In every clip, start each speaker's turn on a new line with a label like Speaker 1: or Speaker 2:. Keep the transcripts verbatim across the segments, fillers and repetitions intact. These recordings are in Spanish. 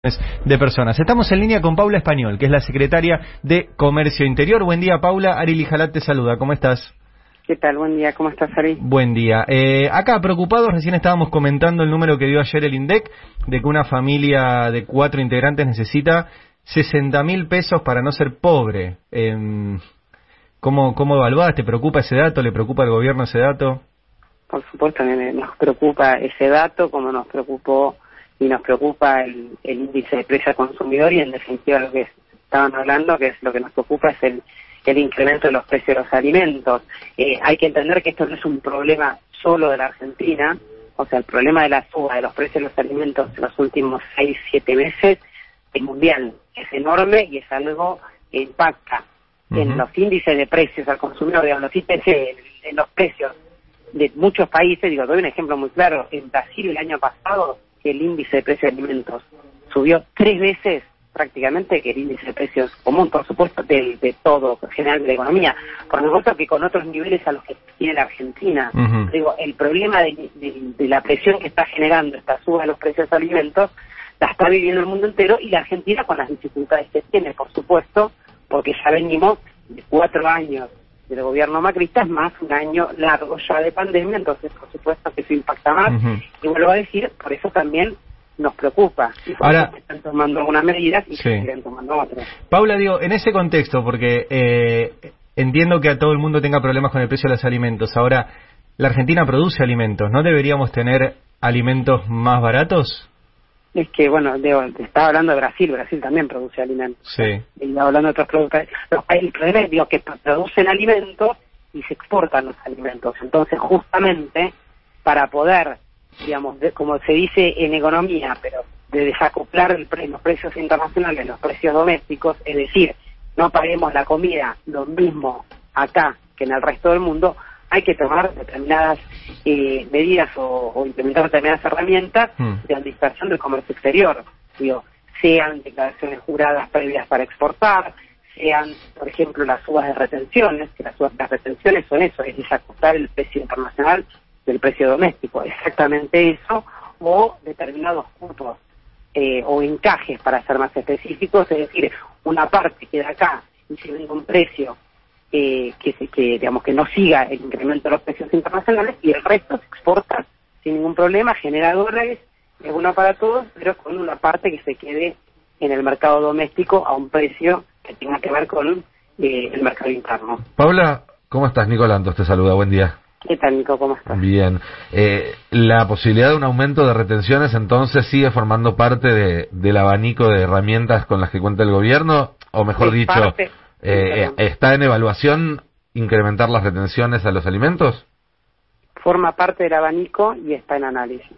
Speaker 1: de personas. Estamos en línea con Paula Español, que es la secretaria de Comercio Interior. Buen día, Paula. Ari Lijalat te saluda. ¿Cómo estás?
Speaker 2: ¿Qué tal? Buen día. ¿Cómo estás, Ari?
Speaker 1: Buen día. Eh, acá, preocupados, recién estábamos comentando el número que dio ayer el INDEC, de que una familia de cuatro integrantes necesita sesenta mil pesos para no ser pobre. Eh, ¿cómo, ¿Cómo evaluás? ¿Te preocupa ese dato? ¿Le preocupa al gobierno ese dato?
Speaker 2: Por supuesto que nos preocupa ese dato, como nos preocupó y nos preocupa el, el índice de precio al consumidor, y en definitiva lo que estaban hablando, que es lo que nos preocupa, es el, el incremento de los precios de los alimentos. Eh, hay que entender que esto no es un problema solo de la Argentina, o sea, el problema de la suba de los precios de los alimentos en los últimos seis, siete meses es mundial, es enorme y es algo que impacta uh-huh. en los índices de precios al consumidor, digamos, los I P C, en, en los precios de muchos países. Digo, doy un ejemplo muy claro. En Brasil el año pasado el índice de precios de alimentos subió tres veces prácticamente que el índice de precios común, por supuesto, de, de todo, en general de la economía, por supuesto que con otros niveles a los que tiene la Argentina. Uh-huh. Digo, el problema de, de, de la presión que está generando esta suba de los precios de alimentos la está viviendo el mundo entero, y la Argentina con las dificultades que tiene, por supuesto, porque ya venimos de cuatro años del gobierno macrista, más un año largo ya de pandemia, entonces por supuesto que eso impacta más. Uh-huh. Y vuelvo a decir, por eso también nos preocupa, y por
Speaker 1: Ahora,
Speaker 2: eso se están tomando algunas medidas y
Speaker 1: sí.
Speaker 2: se siguen tomando otras.
Speaker 1: Paula, digo, en ese contexto, porque eh, entiendo que a todo el mundo tenga problemas con el precio de los alimentos. Ahora, la Argentina produce alimentos, ¿no deberíamos tener alimentos más baratos?
Speaker 2: Es que, bueno, digo, te estaba hablando de Brasil, Brasil también produce alimentos.
Speaker 1: Sí.
Speaker 2: Y estaba hablando de otros productos. El problema es, digo, que producen alimentos y se exportan los alimentos. Entonces, justamente, para poder, digamos, de, como se dice en economía, pero de desacoplar el pre, los precios internacionales, los precios domésticos, es decir, no paguemos la comida lo mismo acá que en el resto del mundo, hay que tomar determinadas eh, medidas o, o implementar determinadas herramientas mm. de administración del comercio exterior. Digo, sean declaraciones juradas previas para exportar, sean, por ejemplo, las subas de retenciones, que las subas de retenciones son eso, es desajustar el precio internacional del precio doméstico, exactamente eso, o determinados cupos eh, o encajes, para ser más específicos, es decir, una parte queda acá y se vende un precio Eh, que, se, que digamos que no siga el incremento de los precios internacionales, y el resto se exporta sin ningún problema, genera dólares, es bueno para todos, pero con una parte que se quede en el mercado doméstico a un precio que tenga que ver con eh, el mercado interno.
Speaker 3: Paula, ¿cómo estás? Nicolantos te saluda, buen día.
Speaker 2: ¿Qué tal, Nico? ¿Cómo estás?
Speaker 3: Bien. Eh, ¿La posibilidad de un aumento de retenciones entonces sigue formando parte de, del abanico de herramientas con las que cuenta el gobierno? O mejor es dicho... Parte... Eh, ¿Está en evaluación incrementar las retenciones a los alimentos?
Speaker 2: Forma parte del abanico y está en análisis.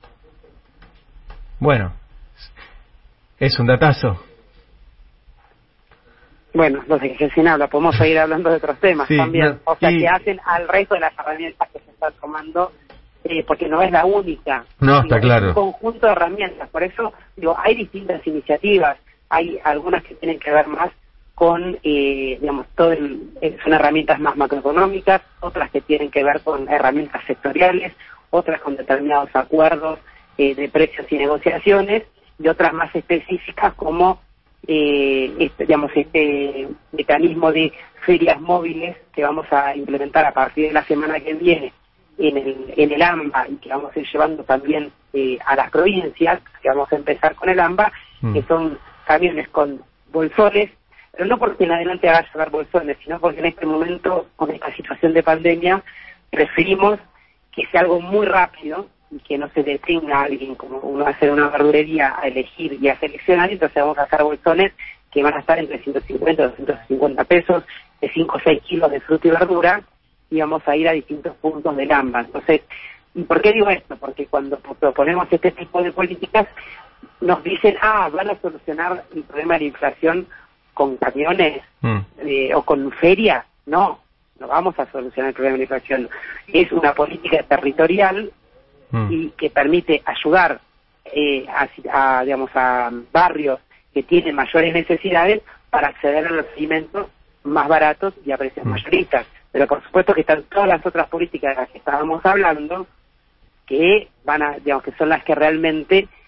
Speaker 1: Bueno, es un datazo.
Speaker 2: Bueno, no sé qué sin habla, podemos seguir hablando de otros temas sí, también. No, o sea, y... que hacen al resto de las herramientas que se están tomando, eh, porque no es la única.
Speaker 3: No,
Speaker 2: digo,
Speaker 3: está claro.
Speaker 2: Es un conjunto de herramientas, por eso digo, hay distintas iniciativas, hay algunas que tienen que ver más con, eh, digamos, todo el, eh, son herramientas más macroeconómicas, otras que tienen que ver con herramientas sectoriales, otras con determinados acuerdos eh, de precios y negociaciones, y otras más específicas como, eh, este, digamos, este mecanismo de ferias móviles que vamos a implementar a partir de la semana que viene en el, en el AMBA, y que vamos a ir llevando también eh, a las provincias, que vamos a empezar con el AMBA, mm. que son camiones con bolsones, pero no porque en adelante haga llevar bolsones, sino porque en este momento, con esta situación de pandemia, preferimos que sea algo muy rápido y que no se detenga alguien, como uno va a hacer una verdurería, a elegir y a seleccionar. Entonces vamos a hacer bolsones que van a estar entre ciento cincuenta y doscientos cincuenta pesos, de cinco o seis kilos de fruta y verdura, y vamos a ir a distintos puntos del AMBA. Entonces, ¿y por qué digo esto? Porque cuando proponemos este tipo de políticas, nos dicen, ah, van a solucionar el problema de la inflación con camiones mm. eh, o con ferias. No, no vamos a solucionar el problema de la inflación. Es una política territorial mm. y que permite ayudar eh, a, a, digamos, a barrios que tienen mayores necesidades para acceder a los alimentos más baratos y a precios mm. mayoristas. Pero por supuesto que están todas las otras políticas de las que estábamos hablando, que van a, digamos, que son las que realmente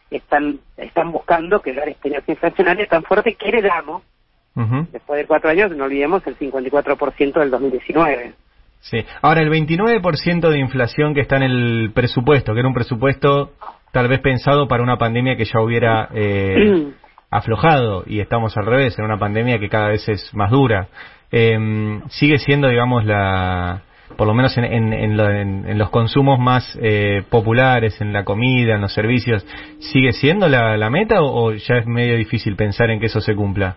Speaker 2: están están buscando quebrar esta inercia inflacionaria tan fuerte que heredamos.
Speaker 1: Uh-huh.
Speaker 2: Después de cuatro años, no olvidemos el cincuenta y cuatro por ciento del dos mil diecinueve.
Speaker 1: Sí. Ahora, el veintinueve por ciento de inflación que está en el presupuesto, que era un presupuesto tal vez pensado para una pandemia que ya hubiera eh, aflojado, y estamos al revés, en una pandemia que cada vez es más dura. Eh, sigue siendo, digamos, la... por lo menos en, en, en, lo, en, en los consumos más eh, populares, en la comida, en los servicios, ¿sigue siendo la, la meta o, o ya es medio difícil pensar en que eso se cumpla?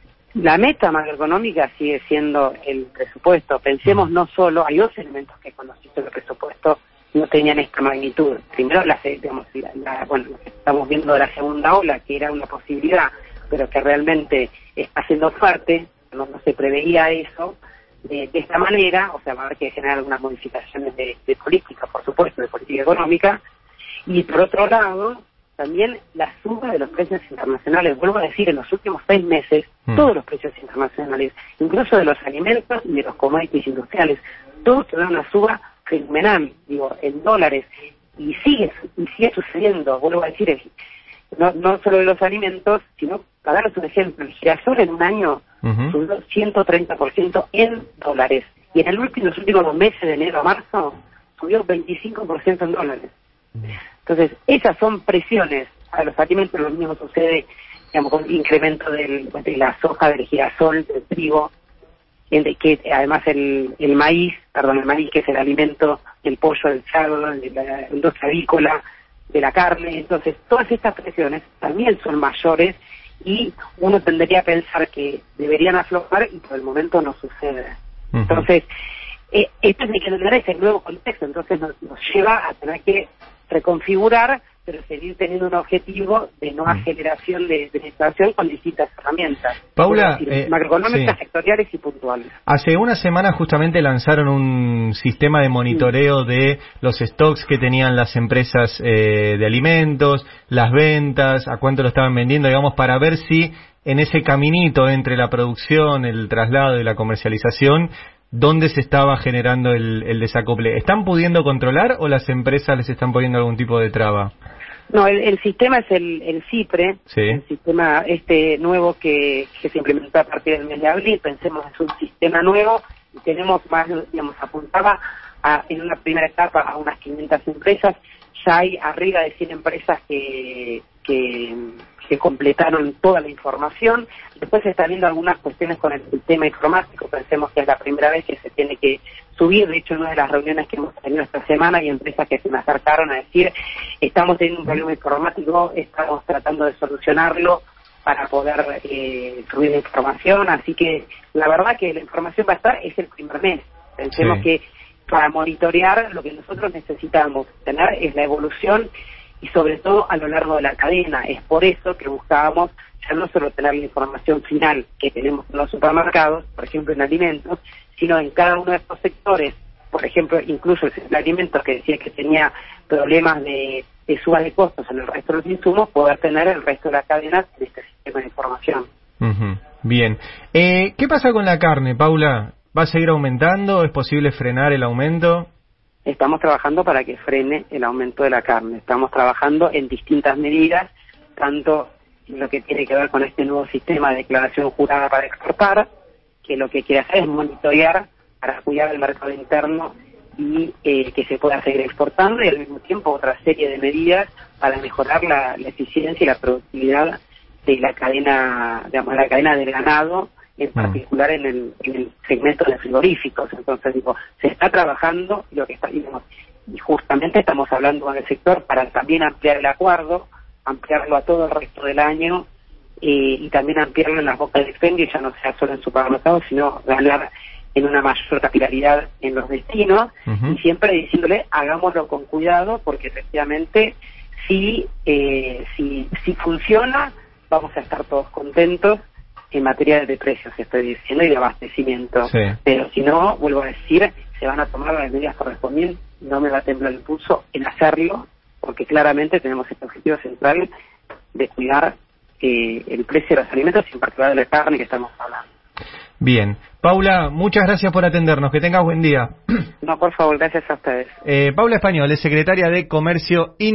Speaker 2: La meta macroeconómica sigue siendo el presupuesto. Pensemos no solo, hay dos elementos que conociste del presupuesto no tenían esta magnitud. Primero, la, digamos, la, la, bueno, lo que estamos viendo de la segunda ola, que era una posibilidad, pero que realmente está siendo fuerte, no, no se preveía eso. De, de esta manera, o sea, va a haber que generar algunas modificaciones de, de política, por supuesto, de política económica, y por otro lado, también la suba de los precios internacionales. Vuelvo a decir, en los últimos seis meses, mm. todos los precios internacionales, incluso de los alimentos y de los commodities industriales, todos tuvieron una suba fenomenal, digo, en dólares, y sigue y sigue sucediendo. Vuelvo a decir, no, no solo de los alimentos, sino, para daros un ejemplo, el girasol en un año uh-huh. subió ciento treinta por ciento en dólares, y en el último, los últimos dos meses, de enero a marzo, subió veinticinco por ciento en dólares. Entonces, esas son presiones a los alimentos. Lo mismo sucede, digamos, con el incremento del, de la soja, del girasol, del trigo, el de que además el, el maíz, perdón, el maíz, que es el alimento del pollo, del cerdo, de la industria avícola, de la carne. Entonces, todas estas presiones también son mayores y uno tendría a pensar que deberían aflojar y por el momento no sucede. Uh-huh. Entonces, eh, esto es que tener ese nuevo contexto. Entonces, nos, nos lleva a tener que reconfigurar, pero seguir teniendo un objetivo de no aceleración de, de inflación con distintas herramientas.
Speaker 1: Paula,
Speaker 2: decir,
Speaker 1: eh,
Speaker 2: macroeconómicas,
Speaker 1: sí.
Speaker 2: sectoriales y puntuales.
Speaker 1: Hace una semana justamente lanzaron un sistema de monitoreo sí. de los stocks que tenían las empresas eh, de alimentos, las ventas, a cuánto lo estaban vendiendo, digamos, para ver si en ese caminito entre la producción, el traslado y la comercialización, ¿dónde se estaba generando el, el desacople? ¿Están pudiendo controlar o las empresas les están poniendo algún tipo de traba?
Speaker 2: No, el, el sistema es el, el CIPRE,
Speaker 1: sí.
Speaker 2: el sistema este nuevo que, que se implementó a partir del mes de abril. Pensemos, es un sistema nuevo y tenemos más, digamos, apuntaba a, en una primera etapa a unas quinientas empresas. Ya hay arriba de cien empresas que, que, que completaron toda la información. Después se están viendo algunas cuestiones con el sistema informático. Pensemos que es la primera vez que se tiene que subir. De hecho, en una de las reuniones que hemos tenido esta semana hay empresas que se me acercaron a decir, estamos teniendo un problema informático, estamos tratando de solucionarlo para poder eh, subir la información. Así que la verdad que la información va a estar, es el primer mes. Pensemos sí. que para monitorear lo que nosotros necesitamos tener es la evolución y sobre todo a lo largo de la cadena. Es por eso que buscábamos ya no solo tener la información final que tenemos en los supermercados, por ejemplo en alimentos, sino en cada uno de estos sectores. Por ejemplo, incluso el sector de alimentos, que decía que tenía problemas de, de suba de costos en el resto de los insumos, poder tener el resto de la cadena en este sistema de información.
Speaker 1: Uh-huh. Bien. Eh, ¿Qué pasa con la carne, Paula? ¿Va a seguir aumentando? ¿Es posible frenar el aumento?
Speaker 2: Estamos trabajando para que frene el aumento de la carne. Estamos trabajando en distintas medidas, tanto en lo que tiene que ver con este nuevo sistema de declaración jurada para exportar, que lo que quiere hacer es monitorear para cuidar el mercado interno y eh, que se pueda seguir exportando, y al mismo tiempo otra serie de medidas para mejorar la, la eficiencia y la productividad de la cadena, digamos, la cadena del ganado, en particular en el, en el segmento de frigoríficos. Entonces, digo, se está trabajando lo que está, digamos, y justamente estamos hablando con el sector para también ampliar el acuerdo, ampliarlo a todo el resto del año eh, y también ampliarlo en las bocas de expendio, ya no sea solo en supermercados, sino ganar en una mayor capilaridad en los destinos. Uh-huh. Y siempre diciéndole, hagámoslo con cuidado, porque efectivamente si, eh, si, si funciona, vamos a estar todos contentos en materia de precios, estoy diciendo, y de abastecimiento. Sí. Pero si no, vuelvo a decir, se van a tomar las medidas correspondientes, no me va a temblar el pulso en hacerlo, porque claramente tenemos este objetivo central de cuidar eh, el precio de los alimentos, y en particular de la carne que estamos hablando.
Speaker 1: Bien. Paula, muchas gracias por atendernos. Que tengas buen día.
Speaker 2: No, por favor, gracias a ustedes.
Speaker 1: Eh, Paula Español es secretaria de Comercio